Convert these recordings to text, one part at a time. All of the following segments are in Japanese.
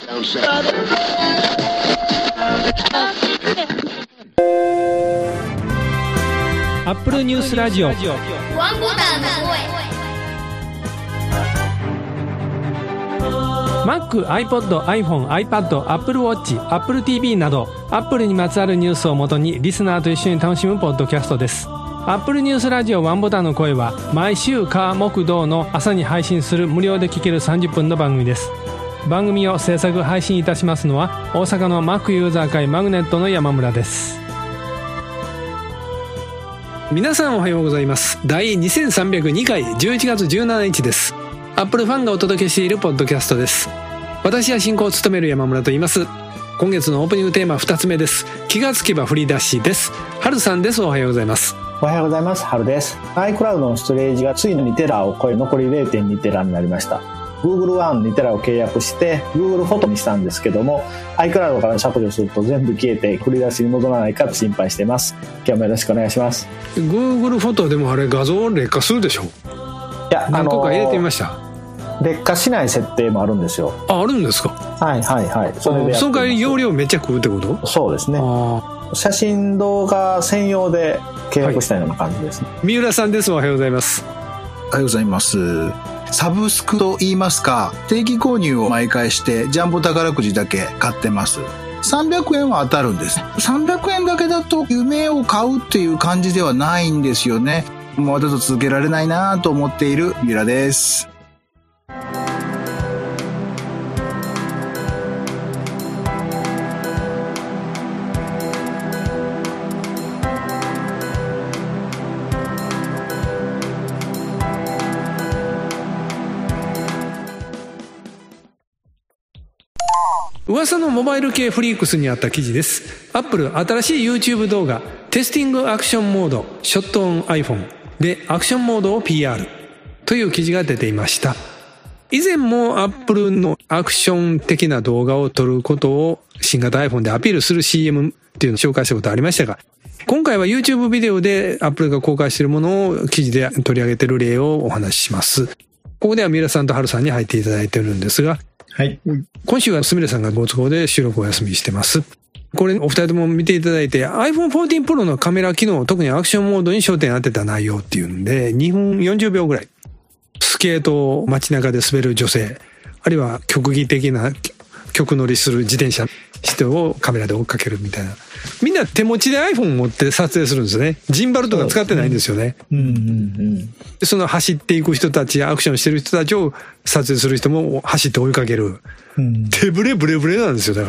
アップルニュースラジオワンボタンの声。Mac、iPod、iPhone、iPad、Apple Watch、Apple TV など Apple にまつわるニュースをもとにリスナーと一緒に楽しむポッドキャストです。Apple ニュースラジオワンボタンの声は毎週火木土の朝に配信する無料で聴ける30分の番組です。番組を制作配信いたしますのは大阪の Mac ユーザー会マグネットの山村です。皆さんおはようございます。第2302回11月17日です。アップルファンがお届けしているポッドキャストです。私は進行を務める山村と言います。今月のオープニングテーマ2つ目です。気がつけば振り出しです。春さんです。おはようございます。 おはようございます。春です。 iCloud のストレージがついに2テラを超え残り 0.2 テラになりました。 Google One2 テラを契約して Google フォトにしたんですけども iCloud から削除すると全部消えて振り出しに戻らないかと心配しています。今日もよろしくお願いします。 Google フォトでもあれ画像劣化するでしょ。いや、何個か入れてみました。 劣化しない設定もあるんですよ。 あるんですか。 はいはいはい。それでその代わり容量めっちゃ食うってこと。 そうですね。写真動画専用で契約したような感じですね。 三浦さんです。おはようございます。 おはようございます。サブスクと言いますか、定期購入を毎回してジャンボ宝くじだけ買ってます。300円は当たるんです。300円だけだと夢を買うっていう感じではないんですよね。もうちょっと続けられないなと思っている三浦です。 噂のモバイル系フリークスにあった記事です。アップル新しい YouTube 動画テスティングアクションモードショットオン iPhone でアクションモードを PR という記事が出ていました。以前もアップルのアクション的な動画を撮ることを新型 iPhone でアピールする CM っていうのを紹介したことありましたが、今回は YouTube ビデオでアップルが公開しているものを記事で取り上げている例をお話しします。ここでは三浦さんと春さんに入っていただいているんですが、はい。今週はすみれさんがご都合で収録をお休みしてます。これお二人とも見ていただいて iPhone 14 Pro のカメラ機能、特にアクションモードに焦点当てた内容っていうんで2分40秒ぐらいスケートを街中で滑る女性、あるいは極技的な極乗りする自転車人をカメラで追っかけるみたいな。みんな手持ちで iPhone 持って撮影するんですよね。ジンバルとか使ってないんですよね。でその走っていく人たち、アクションしてる人たちを撮影する人も走って追いかける。手ブレブレブレなんですよ。だから、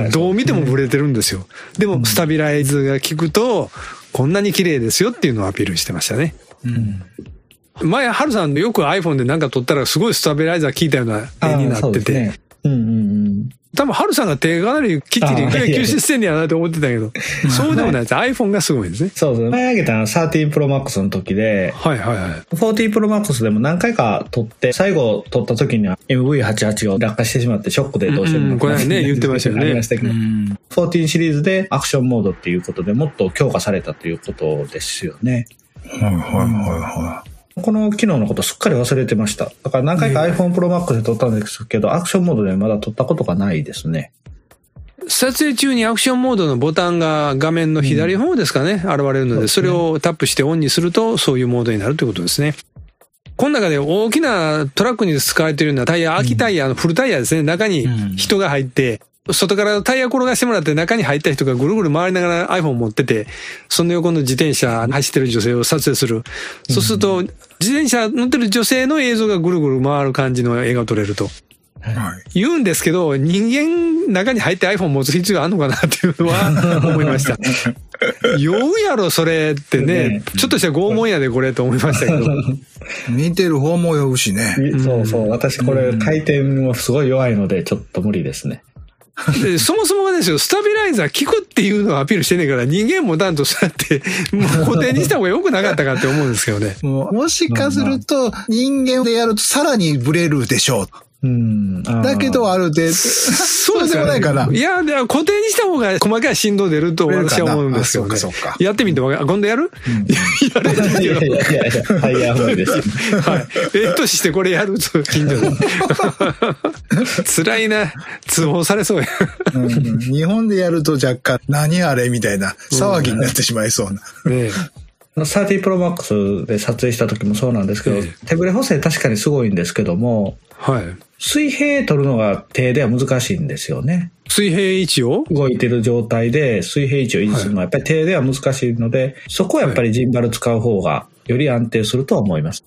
どう見てもブレてるんですよ。でもスタビライズが効くとこんなに綺麗ですよっていうのをアピールしてましたね。前春さんよく iPhone でなんか撮ったらすごいスタビライザー効いたような絵になってて、多分春さんが手かなりきっちり吸収してんねやなと思ってたけど、そうでもないです。iPhone がすごいですね。 そうそう。前上げた13 Pro Max の時で、 はいはいはい。 14 Pro Max でも何回か撮って、最後撮った時には MV88 が落下してしまってショックでどうしても。 これね、言ってましたよね。 ありましたけど、14シリーズでアクションモードっていうことでもっと強化されたということですよね。 はいはいはいはい。 この機能のことすっかり忘れてました。だから何回か iPhone Pro Max で撮ったんですけど、アクションモードでまだ撮ったことがないですね。 撮影中にアクションモードのボタンが画面の左方ですかね、現れるので、それをタップしてオンにするとそういうモードになるということですね。この中で大きなトラックに使われているようなタイヤ、空きタイヤのフルタイヤですね。中に人が入って、外からタイヤ転がしてもらって中に入った人がぐるぐる回りながら iPhone 持ってて、その横の自転車走ってる女性を撮影する。そうすると自転車乗ってる女性の映像がぐるぐる回る感じの映画を撮れると。言うんですけど、人間中に入って iPhone 持つ必要あるのかなっていうのは思いました。酔うやろそれってね、ちょっとした拷問やでこれと思いましたけど。 見てる方も酔うしね。 そうそう。私これ回転もすごい弱いのでちょっと無理ですね。 でそもそもがですよ、スタビライザー効くっていうのをアピールしてんねんから、人間もだんとそうやってもう固定にした方が良くなかったかって思うんですけどね。 もしかすると人間でやるとさらにブレるでしょう。 だけどある程度、 そうでもないかな。 いや、でも固定にした方が細かい振動出ると私は思うんですよね。 そうか。 やってみて今度やる？やれるけど。 いや、無理です。 はい。年してこれやると近所で。辛いな。通報されそうや。 日本でやると若干、何あれみたいな騒ぎになってしまいそうな。 ね 30 Pro Max で撮影した時もそうなんですけど、手ブレ補正確かにすごいんですけども、 はい。 水平取るのが手では難しいんですよね。 水平位置を動いてる状態で水平位置を維持するのはやっぱり手では難しいので、そこはやっぱりジンバル使う方がより安定するとは思います。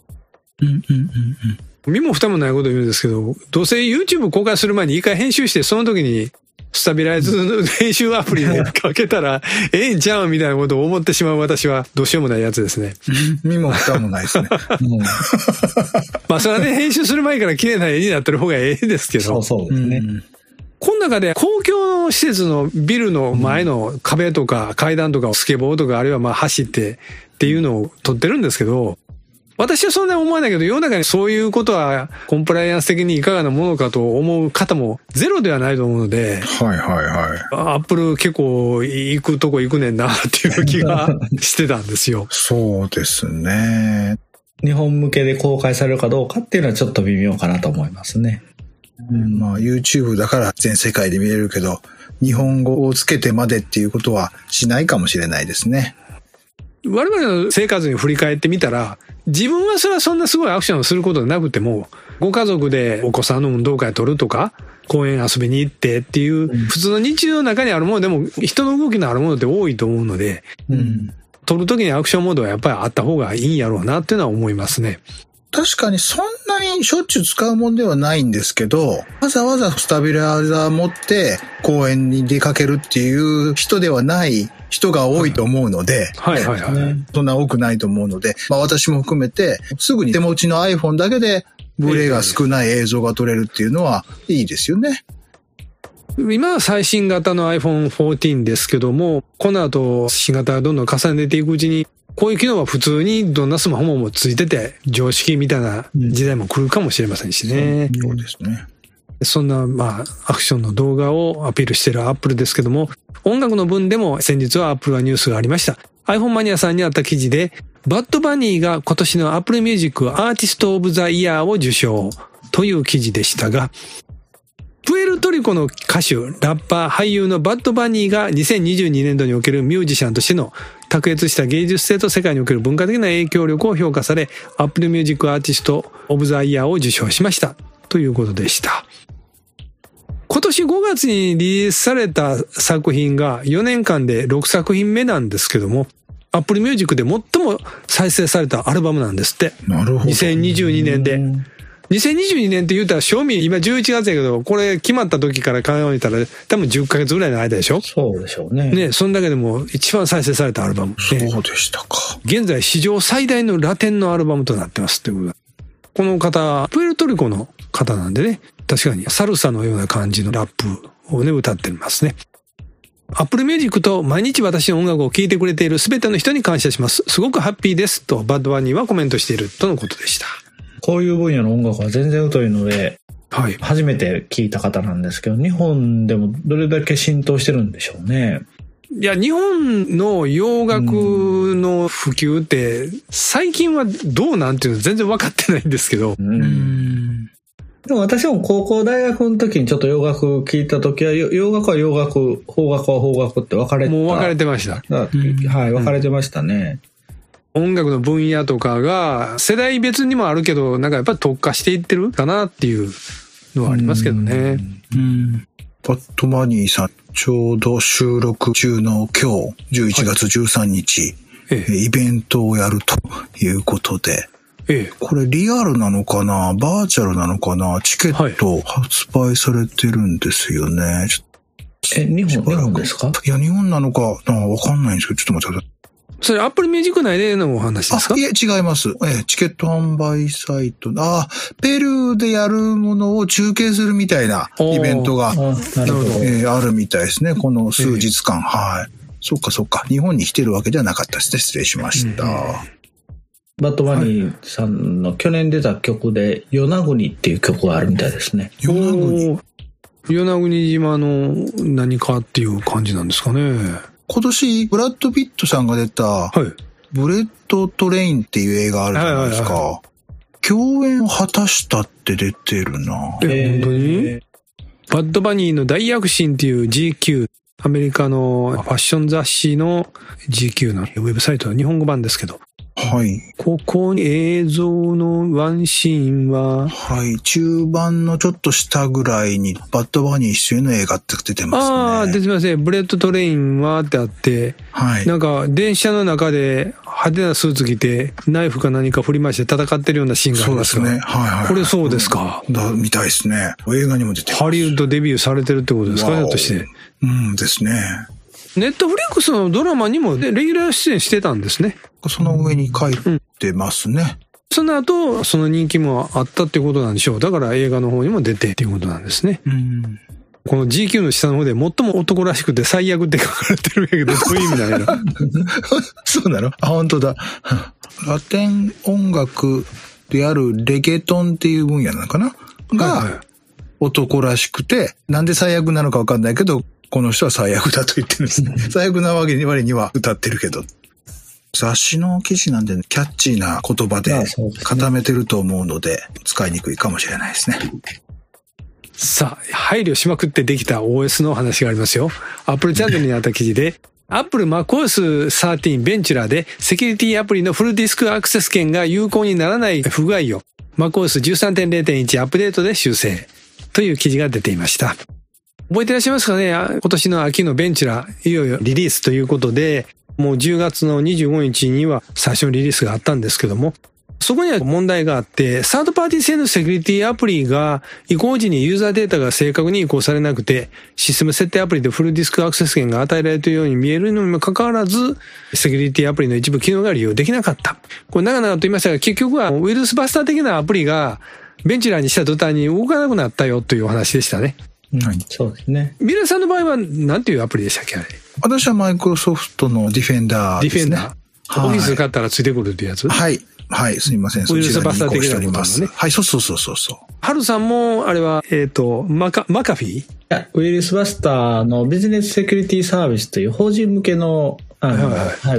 身も蓋もないこと言うんですけど、どうせ YouTube 公開する前に一回編集して、その時にスタビライズの編集アプリでかけたらええんちゃうみたいなことを思ってしまう私はどうしようもないやつですね。 身も蓋もないですね。 まあそれはね、編集する前から綺麗な絵になってる方がええですけど。 そうですね。 この中で公共施設のビルの前の壁とか階段とかスケボーとかあるいはまあ走ってっていうのを撮ってるんですけど、私はそんなに思わないけど、世の中にそういうことはコンプライアンス的にいかがなものかと思う方もゼロではないと思うので、アップル結構行くとこ行くねんなっていう気がしてたんですよ。 そうですね。 日本向けで公開されるかどうかっていうのはちょっと微妙かなと思いますね。 まあ YouTube だから全世界で見れるけど、日本語をつけてまでっていうことはしないかもしれないですね。 我々の生活に振り返ってみたら、自分はそれはそんなすごいアクションをすることなくても、ご家族でお子さんの運動会取るとか、公園遊びに行ってっていう、普通の日常の中にあるものでも、人の動きのあるものって多いと思うので、取るときにアクションモードはやっぱりあった方がいいんやろうなっていうのは思いますね。 確かにそんなにしょっちゅう使うもんではないんですけど、わざわざスタビライザー持って公園に出かけるっていう人ではない人が多いと思うので、そんな多くないと思うので、まあ私も含めてすぐに手持ちの iPhone だけでブレが少ない映像が撮れるっていうのはいいですよね。 今は最新型の iPhone 14ですけども、この後新型がどんどん重ねていくうちに、こういう機能は普通にどんなスマホもついてて常識みたいな時代も来るかもしれませんしね。 そうですね。 そんなまあアクションの動画をアピールしているアップルですけども、音楽の分でも先日はアップルはニュースがありました。iPhone マニアさんにあった記事で、バッドバニーが今年の Apple Music アーティストオブザイヤーを受賞という記事でしたが、プエルトリコの歌手、ラッパー、俳優のバッドバニーが2022年度におけるミュージシャンとしての卓越した芸術性と世界における文化的な影響力を評価され、Apple Music Artist of the Year を受賞しましたということでした。今年5月にリリースされた作品が4年間で6作品目なんですけども、Apple Music で最も再生されたアルバムなんですって。 なるほど。 2022年で。2022年って言うたら賞味今11月やけど、これ決まった時から考えたら多分10ヶ月ぐらいの間でしょ。 そうでしょうね。 ね、そんだけでも一番再生されたアルバム。 そうでしたか。 現在史上最大のラテンのアルバムとなってますってことだ。この方、プエルトリコの方なんでね、確かにサルサのような感じのラップをね、歌ってますね。Apple Music と毎日私の音楽を聴いてくれている全ての人に感謝します。すごくハッピーですとバッドバニーはコメントしているとのことでした。 こういう分野の音楽は全然疎いので、 はい、 初めて聞いた方なんですけど、日本でもどれだけ浸透してるんでしょうね。 いや、日本の洋楽の普及って最近はどうなんていうの全然分かってないんですけど。 でも私も高校大学の時にちょっと洋楽聞いた時は、洋楽は洋楽、邦楽は邦楽って分かれてた。 もう分かれてました。 はい、分かれてましたね。 音楽の分野とかが世代別にもあるけど、なんかやっぱり特化していってるかなっていうのはありますけどね。 バッドバニーさん、ちょうど収録中の今日、11月13日、イベントをやるということで、これリアルなのかな、バーチャルなのかな、チケット発売されてるんですよね。 日本ですか？ いや、日本なのか、わかんないんですけど、ちょっと待ってください。 それ Apple Music 内でのお話ですか？ いえ、違います。チケット販売サイト。ペルーでやるものを中継するみたいなイベントが、あるみたいですね。この数日間。はい。そっか。日本に来てるわけじゃなかったですね。失礼しました。 バッドバニーさんの去年出た曲で、与那国っていう曲があるみたいですね。 与那国。 与那国島の何かっていう感じなんですかね。 今年、ブラッド・ピットさんが出た、 はい。 ブレッド・トレインっていう映画あるじゃないですか。はいはいはいはい、共演を果たしたって出てるな。 本当に？バッドバニーの大躍進っていう GQ、アメリカのファッション雑誌の GQ のウェブサイトの日本語版ですけど。 はい。 ここに映像のワンシーンは、 はい。中盤のちょっと下ぐらいにバッドバニー出演の映画って出てますね。 ああ、出てますね。ブレッドトレインはってあって、はい。なんか電車の中で派手なスーツ着てナイフか何か振り回して戦ってるようなシーンがありますが。そうですね。はいはい。これそうですか。 みたいですね。映画にも出てます。 ハリウッドデビューされてるってことですかね、ひょっとして。 うんですね。 ネットフリックスのドラマにもレギュラー出演してたんですね。 その上に書いてますね。 その後、その人気もあったってことなんでしょう。だから映画の方にも出てっていうことなんですね。この GQ の下の方で最も男らしくて最悪って書かれてるんやけど、どういう意味なんやろ。 そうなの？あ、本当だ。ラテン音楽であるレゲトンっていう分野なのかなが、男らしくて、なんで最悪なのかわかんないけど、この人は最悪だと言ってるんですね。最悪な割には歌ってるけど。雑誌の記事なんで、キャッチーな言葉で固めてると思うので、使いにくいかもしれないですね。 さあ、配慮しまくってできた OS の話がありますよ。Apple チャンネルにあった記事で、Apple MacOS 13 Ventura でセキュリティアプリのフルディスクアクセス権が有効にならない不具合を MacOS 13.0.1 アップデートで修正という記事が出ていました。覚えていらっしゃいますかね？今年の秋のベンチュラ、いよいよリリースということで、もう10月の25日には最初のリリースがあったんですけども、そこには問題があって、サードパーティー製のセキュリティアプリが移行時にユーザーデータが正確に移行されなくて、システム設定アプリでフルディスクアクセス権が与えられているように見えるのにもかかわらず、セキュリティアプリの一部機能が利用できなかった。これ長々と言いましたが、結局はウイルスバスター的なアプリがベンチュラーにした途端に動かなくなったよというお話でしたね。 はい、そうですね。 ミラさんの場合は何ていうアプリでしたっけ、あれ。 私はマイクロソフトのディフェンダーですね。ディフェンダー。オフィス買ったらついてくるっていうやつ？ はい。はい、すみません。 ウイルスバスター的なことですね。はい、そう。 ハルさんも、あれは、マカフィー？いや、ウイルスバスターのビジネスセキュリティサービスという法人向けの、はい、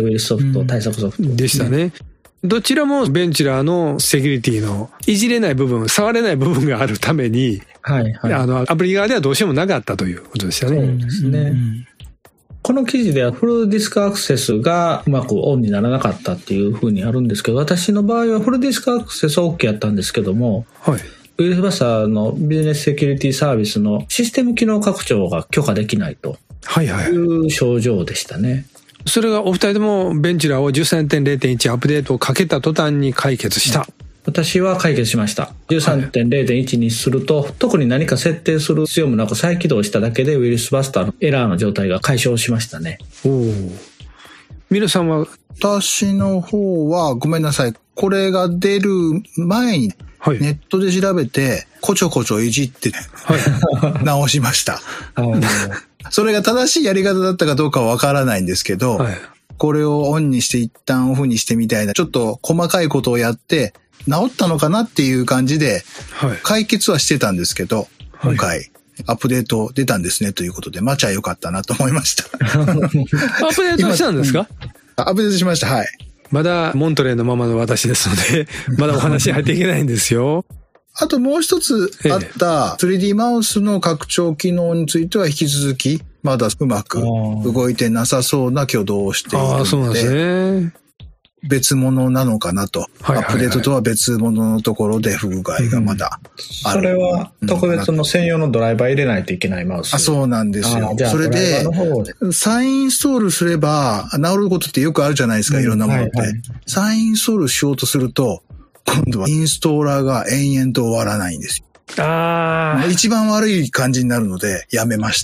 ウイルスソフト、対策ソフト。 でしたね。どちらもベンチュラーのセキュリティのいじれない部分、触れない部分があるために、はいはい、アプリ側ではどうしようもなかったということでしたね。 そうですね。この記事ではフルディスクアクセスがうまくオンにならなかったっていうふうにあるんですけど、私の場合はフルディスクアクセスは OK やったんですけども、はい、ウイルスバスターのビジネスセキュリティサービスのシステム機能拡張が許可できないという症状でしたね。 それがお二人ともベンチュラーを 13.0.1 アップデートをかけた途端に解決した。 私は解決しました。13.0.1 にすると、特に何か設定する必要もなく再起動しただけでウイルスバスターのエラーの状態が解消しましたね。 ミルさんは？ 私の方はごめんなさい。これが出る前にネットで調べてこちょこちょいじって、直しました。それが正しいやり方だったかどうかはわからないんですけど、これをオンにして一旦オフにしてみたいなちょっと細かいことをやって治ったのかなっていう感じで解決はしてたんですけど、今回アップデート出たんですねということで、待ちゃよかったなと思いました。 アップデートしたんですか？ アップデートしました。はい。 まだモントレーのままの私ですので、まだお話入っていけないんですよ。 あともう一つあった 3D マウスの拡張機能については引き続きまだうまく動いてなさそうな挙動をしているので、 そうなんですね。 別物なのかなと、アップデートとは別物のところで不具合がまだある。 それは特別の専用のドライバー入れないといけないマウス。 そうなんですよ。それで再インストールすれば治ることってよくあるじゃないですか、いろんなものって。再インストールしようとすると今度はインストーラーが延々と終わらないんですよ。一番悪い感じになるのでやめました。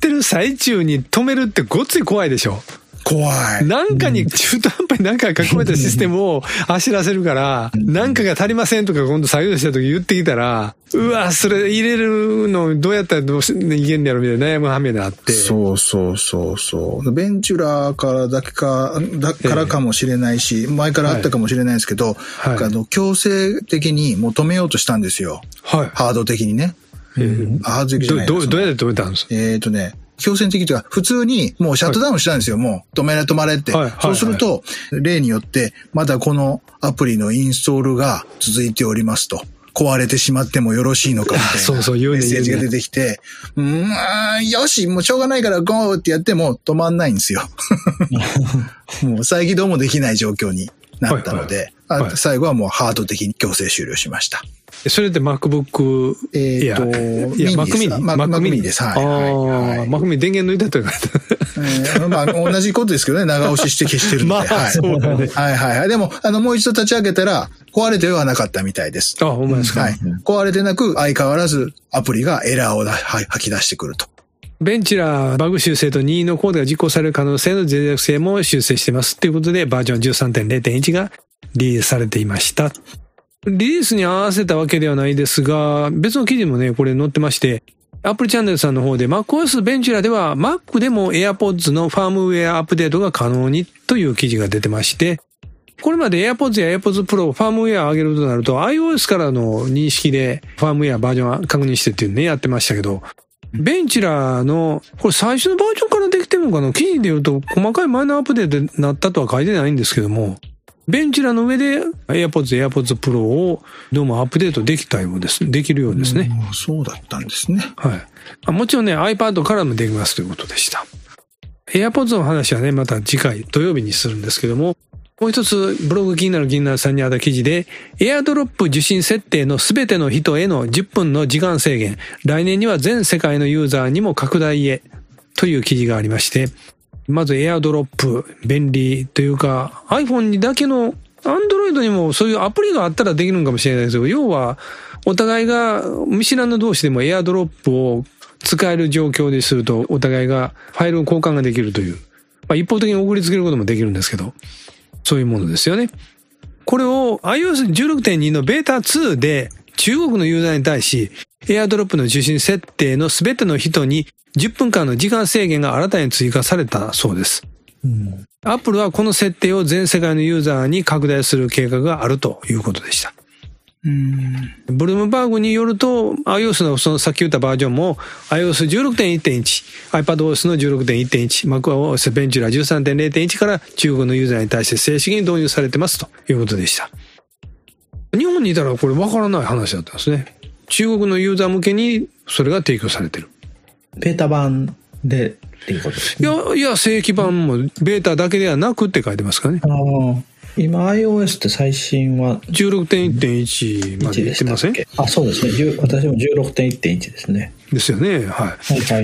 あれインストーラーやってる最中に止めるってごっつい怖いでしょ。 怖い。 なんかに中途半端になんか書き込めたシステムを走らせるから、なんかが足りませんとか今度作業した時言ってきたら、うわ、それ入れるのどうやったらどういけんやろみたいな悩むはめがあって。 そう。ベンチュラーからだからかもしれないし、前からあったかもしれないですけど、強制的に求めようとしたんですよ。はい。ハード的にね。ハード的じゃないです。 どうやって止めたんですか？ 強制的というか、普通にもうシャットダウンしたんですよ、もう。止まれって。そうすると、例によって、まだこのアプリのインストールが続いておりますと。壊れてしまってもよろしいのかみたいなメッセージが出てきて、よし、もうしょうがないからゴーってやっても止まんないんですよ。もう再起動もできない状況になったので、最後はもうハード的に強制終了しました。 それって MacBook Air？ Mac mini です。はい。 Mac mini 電源抜いたというか。 同じことですけどね、長押しして消してるんで。 そうだね。 はい。でも、もう一度立ち上げたら、壊れてはなかったみたいです。 ほんまですか。 はい。壊れてなく、相変わらずアプリがエラーを吐き出してくると。 ベンチュラーバグ修正と任意のコードが実行される可能性の脆弱性も修正していますということで、バージョン 13.0.1 がリリースされていました。リリースに合わせたわけではないですが、別の記事もね、これ載ってまして、Apple チャンネルさんの方で MacOS ベンチュラでは Mac でも AirPods のファームウェアアップデートが可能にという記事が出てまして、これまで AirPods や AirPods Pro ファームウェアを上げるとなると iOS からの認識でファームウェアバージョンは確認してっていうね、やってましたけど、ベンチュラの、これ最初のバージョンからできてるのかな？記事で言うと細かいマイナーアップデートになったとは書いてないんですけども、ベンチュラの上で AirPods、AirPods Pro をどうもアップデートできたようです。できるようですね。 そうだったんですね。 はい。もちろんね、iPad からもできますということでした。AirPods の話はね、また次回土曜日にするんですけども、もう一つブログ気になるさんにあった記事で、AirDrop 受信設定のすべての人への10分の時間制限、来年には全世界のユーザーにも拡大へという記事がありまして、まず AirDrop 便利というか iPhone にだけの Android にもそういうアプリがあったらできるのかもしれないですけど、要はお互いが見知らぬ同士でも AirDrop を使える状況にするとお互いがファイル交換ができるという、一方的に送りつけることもできるんですけど、そういうものですよね。これを iOS 16.2 のベータ2で中国のユーザーに対し AirDrop の受信設定のすべての人に10分間の時間制限が新たに追加されたそうです。Apple はこの設定を全世界のユーザーに拡大する計画があるということでした。ブルームバーグによると iOS のそのさっき言ったバージョンも iOS 16.1.1、iPadOS の 16.1.1、MacOS ベンチュラ 13.0.1 から中国のユーザーに対して正式に導入されてますということでした。日本にいたらこれ分からない話だったんですね。中国のユーザー向けにそれが提供されてる。 ベータ版でっていうことですね。 いや、正規版もベータだけではなくって書いてますからね。 今 iOS って最新は 16.1.1 までいってません？ そうですね。私も 16.1.1 ですね。 ですよね。はい。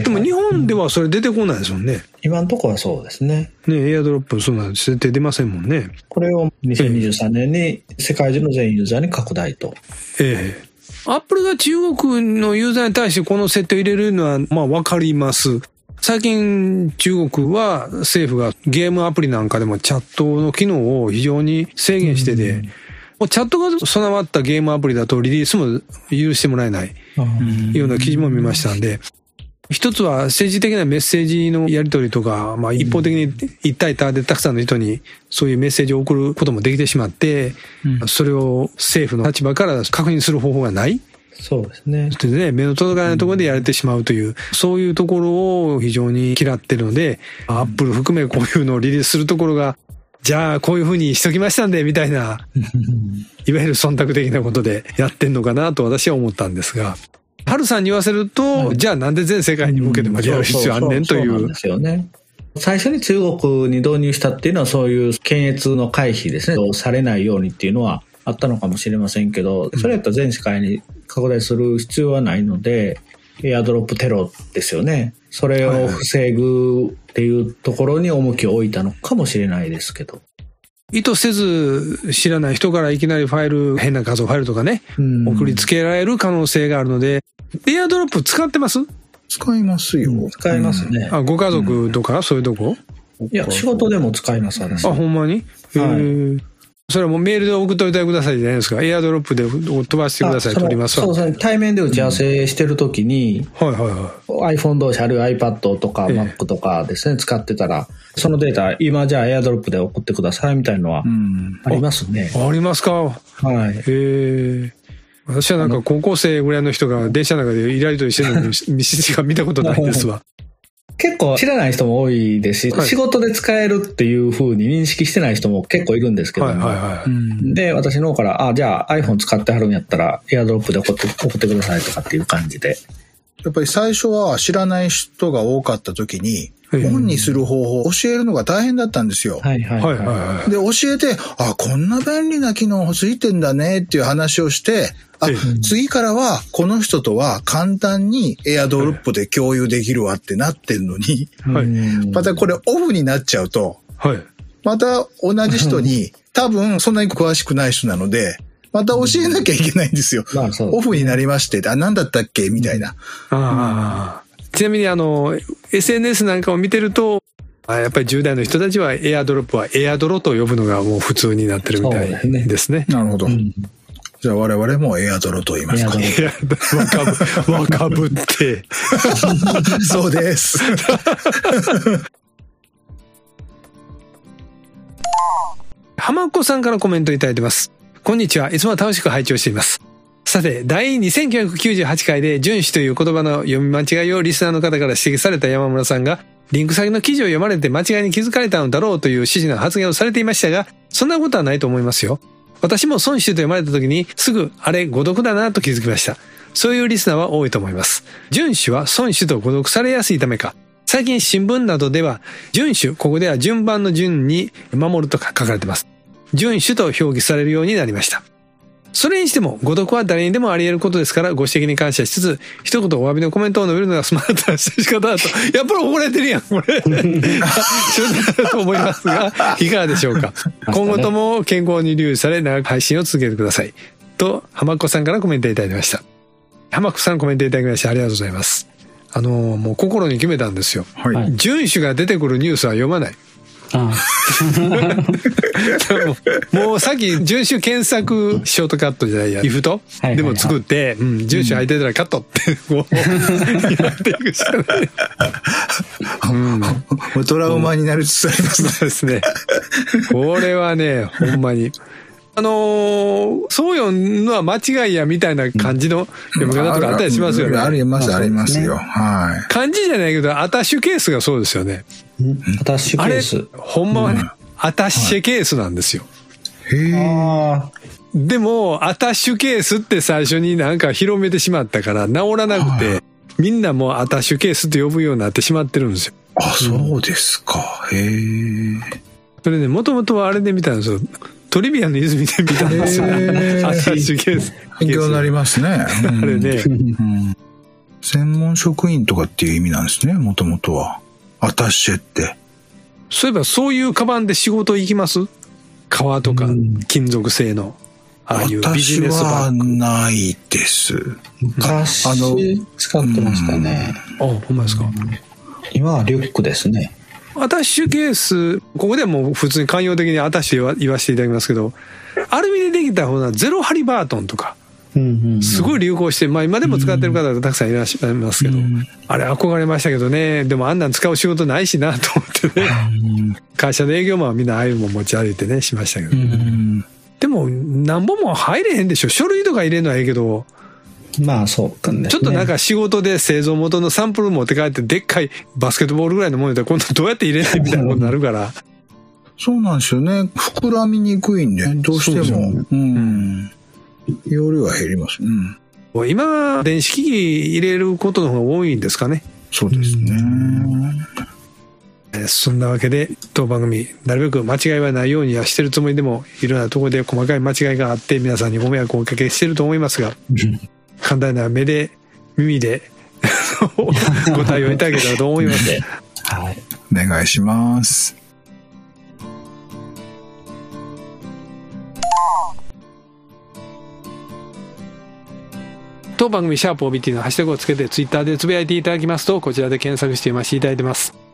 でも日本ではそれ出てこないですもんね。 今のところはそうですね。 エアドロップそんな設定出ませんもんね。 これを2023年に世界中の全ユーザーに拡大と。 アップルが中国のユーザーに対してこの設定を入れるのはわかります。最近中国は政府がゲームアプリなんかでもチャットの機能を非常に制限してて、チャットが備わったゲームアプリだとリリースも許してもらえないような記事も見ましたんで、一つは政治的なメッセージのやり取りとか、一方的に一対多でたくさんの人にそういうメッセージを送ることもできてしまって、それを政府の立場から確認する方法がない。 そうですね。 でね、目の届かないところでやれてしまうという、そういうところを非常に嫌ってるので、アップル含めこういうのをリリースするところが、じゃあこういうふうにしときましたんで、みたいな、いわゆる忖度的なことでやってんのかなと私は思ったんですが、ハルさんに言わせると、じゃあなんで全世界に向けてまでやる必要あんねんという。 そうなんですよね。最初に中国に導入したっていうのはそういう検閲の回避ですね。されないようにっていうのはあったのかもしれませんけど、それやったら全世界に拡大する必要はないので、エアドロップテロですよね。それを防ぐっていうところに重きを置いたのかもしれないですけど。 意図せず知らない人からいきなりファイル、変な画像ファイルとかね、送りつけられる可能性があるので、エアドロップ使ってます？ 使いますよ。 使いますね。 ご家族とか、そういうとこ？ いや、仕事でも使います、私。 あ、ほんまに？はい。それはもうメールで送っといてくださいじゃないですか。エアドロップで飛ばしてください。取りますわ。 そうですね。対面で打ち合わせしてるときに、 はいはいはい。 iPhone 同士あるいは iPad とか Mac とかですね、使ってたら、そのデータ、今じゃあエアドロップで送ってくださいみたいなのはありますね。 ありますか。はい。私はなんか高校生ぐらいの人が電車の中でイラリとりしてるのにしか見たことないですわ。 結構知らない人も多いですし、はい、仕事で使えるっていう風に認識してない人も結構いるんですけども、で、私の方から、じゃあ iPhone 使ってはるんやったら、エアドロップで送ってくださいとかっていう感じで。 やっぱり最初は知らない人が多かった時に、オンにする方法を教えるのが大変だったんですよ。で、教えて、こんな便利な機能ついてんだねっていう話をして、次からはこの人とは簡単にエアドロップで共有できるわってなってんのに、またこれオフになっちゃうと、また同じ人に多分そんなに詳しくない人なので、また教えなきゃいけないんですよ。オフになりまして、何だったっけみたいな。 ちなみにSNS なんかを見てると、やっぱり10代の人たちはエアドロップはエアドロと呼ぶのがもう普通になってるみたいですね。 なるほど。じゃあ我々もエアドロと言いますか。 若ぶって。 そうです。 浜っ子さんからコメントいただいてます。こんにちは。いつも楽しく拝聴しています。さて、第2998回で遵守という言葉の読み間違いをリスナーの方から指摘された山村さんが、リンク先の記事を読まれて間違いに気づかれたのだろうという趣旨の発言をされていましたが、そんなことはないと思いますよ。私も孫子と読まれた時にすぐあれ誤読だなと気づきました。そういうリスナーは多いと思います。遵守は孫子と誤読されやすいためか、最近新聞などでは遵守、ここでは順番の順に守ると書かれています。遵守と表記されるようになりました。それにしても誤読は誰にでもあり得ることですから、ご指摘に感謝しつつ一言お詫びのコメントを述べるのがスマートな仕方だと。やっぱり怒られてるやんこれだと思いますが、いかがでしょうか。今後とも健康に留意され長く配信を続けてくださいと浜っ子さんからコメントいただきました。浜っ子さんコメントいただきましてありがとうございます。もう心に決めたんですよ、遵守が出てくるニュースは読まない。もうさっき遵守検索ショートカットじゃないや、イフトでも作って、遵守入ってたらカットってこうやっていくしかない。 トラウマになりつつありますね。 そうですね。これはね、ほんまにそう読むのは間違いやみたいな感じの読み方とかあったりしますよね。 ありますよ。はい。 漢字じゃないけどアタッシュケースがそうですよね。 アタッシュケース。 ほんまはね、アタッシェケースなんですよ。でもアタッシュケースって最初になんか広めてしまったから治らなくて、みんなもうアタッシュケースって呼ぶようになってしまってるんですよ。 そうですか。 それね、もともとはあれで見たんですよ。トリビアの泉で見たんですよ。アタッシュケース。 勉強になりますね。 あれね、 専門職員とかっていう意味なんですね、もともとは。アタッシェって。 そういえばそういうカバンで仕事行きます？革とか金属製のああいうビジネスバッグ。 私はないです。 昔使ってましたね。 ほんまですか。 今はリュックですね。 アタッシュケース、ここではもう普通に慣用的にアタッシュ言わせていただきますけど、アルミでできた方がゼロハリバートンとか、すごい流行して、今でも使ってる方がたくさんいらっしゃいますけど、あれ憧れましたけどね。でもあんなん使う仕事ないしなと思ってね、会社の営業マンはみんなああいうのも持ち歩いてねしましたけど、でも何本も入れへんでしょ。書類とか入れるのはええけど、 そうかね。 ちょっとなんか仕事で製造元のサンプル持って帰ってでっかいバスケットボールぐらいのもので今度どうやって入れないみたいなことになるからそうなんですよね。膨らみにくいんでどうしても容量は減ります。 今電子機器入れることの方が多いんですかね。 そうですね。 そんなわけで当番組なるべく間違いはないようにはしてるつもりでも、いろんなところで細かい間違いがあって皆さんにご迷惑をおかけしてると思いますが、寛大な目で耳でご対応いただけたらと思います。 はい、お願いします。 当番組シャープ OBT のハッシュタグをつけてツイッターでつぶやいていただきますと、こちらで検索して読ませていただいてます。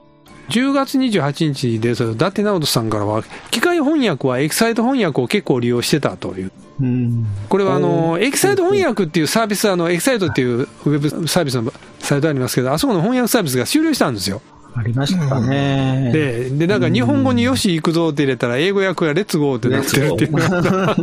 10月28日で、伊達直人さんからは、機械翻訳はエキサイト翻訳を結構利用してたという。これはエキサイト翻訳っていうサービス、エキサイトっていうウェブサービスのサイトありますけど、あそこの翻訳サービスが終了したんですよ。 ありましたね。 で、なんか日本語によし行くぞって入れたら、英語訳がレッツゴーってなってるっていう。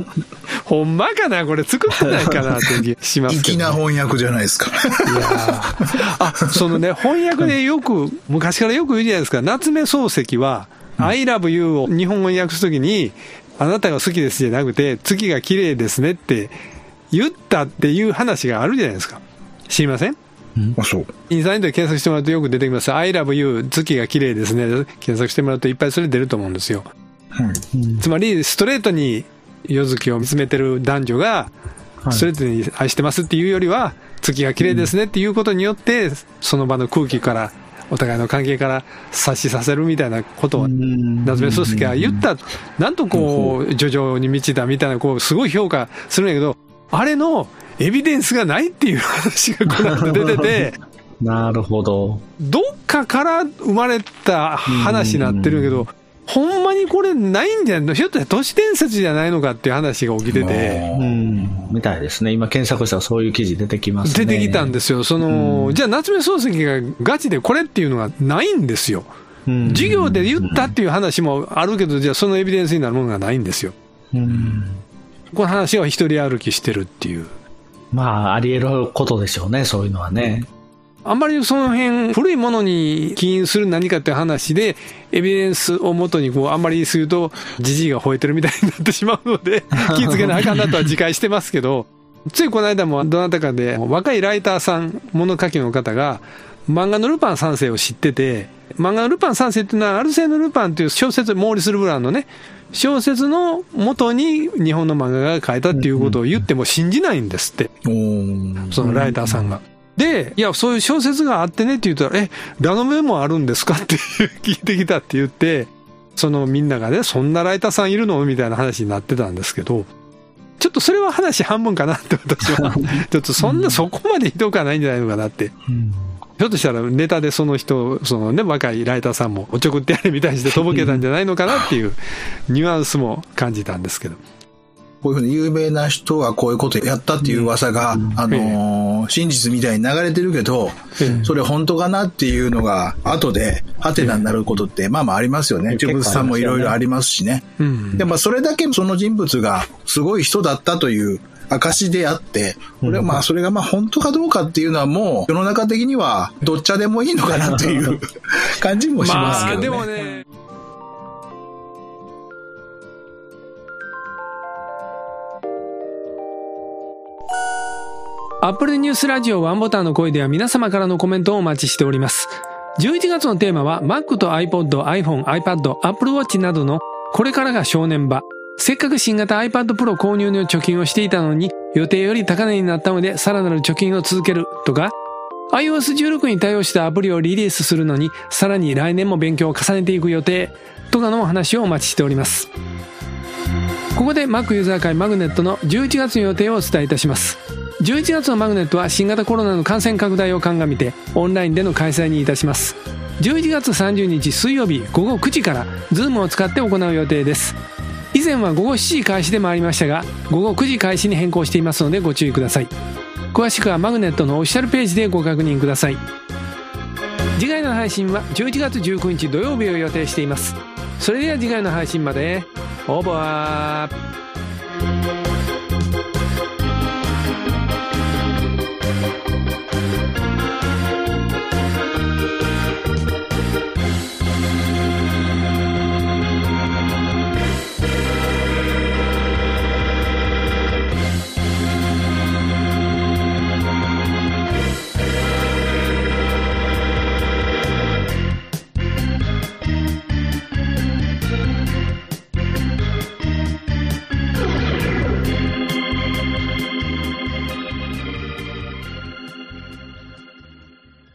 ほんまかなこれ作ってないかなって気しますけど、ね。粋な翻訳じゃないですか。 そのね、翻訳でよく、昔からよく言うじゃないですか、夏目漱石は、I love you を日本語に訳すときに、あなたが好きですじゃなくて、月が綺麗ですねって言ったっていう話があるじゃないですか。知りません？ そう。 インターネットで検索してもらうとよく出てきます。I love you 月が綺麗ですね。検索してもらうといっぱいそれ出ると思うんですよ。つまりストレートに夜月を見つめてる男女がストレートに愛してますっていうよりは、月が綺麗ですねっていうことによってその場の空気からお互いの関係から察しさせるみたいなことを夏目漱石が言った。なんとこう叙情に満ちたみたいな、こうすごい評価するんやけど、あれのエビデンスがないっていう話がこの後出ててなるほど。 どっかから生まれた話になってるけど、ほんまにこれないんじゃないの？ひょっとして都市伝説じゃないのかっていう話が起きてて、 みたいですね。今検索したらそういう記事出てきますね。 出てきたんですよ。じゃあ夏目漱石がガチでこれっていうのがないんですよ。授業で言ったっていう話もあるけど、じゃあそのエビデンスになるものがないんですよ。この話は一人歩きしてるっていう。 まああり得ることでしょうね、そういうのはね。 あんまりその辺古いものに起因する何かっていう話でエビデンスをもとにこうあんまり言いするとジジイが吠えてるみたいになってしまうので気付けなあかんなとは自戒してますけど、ついこの間もどなたかで若いライターさん、物書きの方が漫画のルパン三世を知ってて、漫画のルパン三世っていうのはアルセーヌ・ルパンという小説、モーリス・ルブランのね小説の元に日本の漫画が書いたっていうことを言っても信じないんですって、そのライターさんが。で、いや、そういう小説があってねって言ったら、ラノベもあるんですかって聞いてきたって言って、そのみんながね、そんなライターさんいるのみたいな話になってたんですけど、ちょっとそれは話半分かなって私は、ちょっとそこまでひどくはないんじゃないのかなって。ひょっとしたらネタでその人、そのね、若いライターさんもおちょくってやれみたいにしてとぼけたんじゃないのかなっていうニュアンスも感じたんですけど。 こういうふうに有名な人がこういうことやったっていう噂が、真実みたいに流れてるけど、それ本当かなっていうのが後でハテナになることってまあまあありますよね。人物さんもいろいろありますしね。でもそれだけその人物がすごい人だったという証であって、これはまあそれがまあ本当かどうかっていうのはもう世の中的にはどっちでもいいのかなという感じもしますけどね。 まあでもね。Apple ニュースラジオワンボタンの声では皆様からのコメントをお待ちしております。11月のテーマは Mac と iPod、iPhone、iPad、Apple Watch などのこれからが正念場。せっかく新型 iPad Pro 購入の貯金をしていたのに予定より高値になったのでさらなる貯金を続けるとか、iOS16 に対応したアプリをリリースするのにさらに来年も勉強を重ねていく予定とかのお話をお待ちしております。ここで Mac ユーザー会マグネットの11月の予定をお伝えいたします。11月のマグネットは新型コロナの感染拡大を鑑みてオンラインでの開催にいたします。11月30日水曜日午後9時から Zoom を使って行う予定です。以前は午後7時開始でもありましたが午後9時開始に変更していますのでご注意ください。詳しくはマグネットのオフィシャルページでご確認ください。次回の配信は11月19日土曜日を予定しています。それでは次回の配信までオーバー。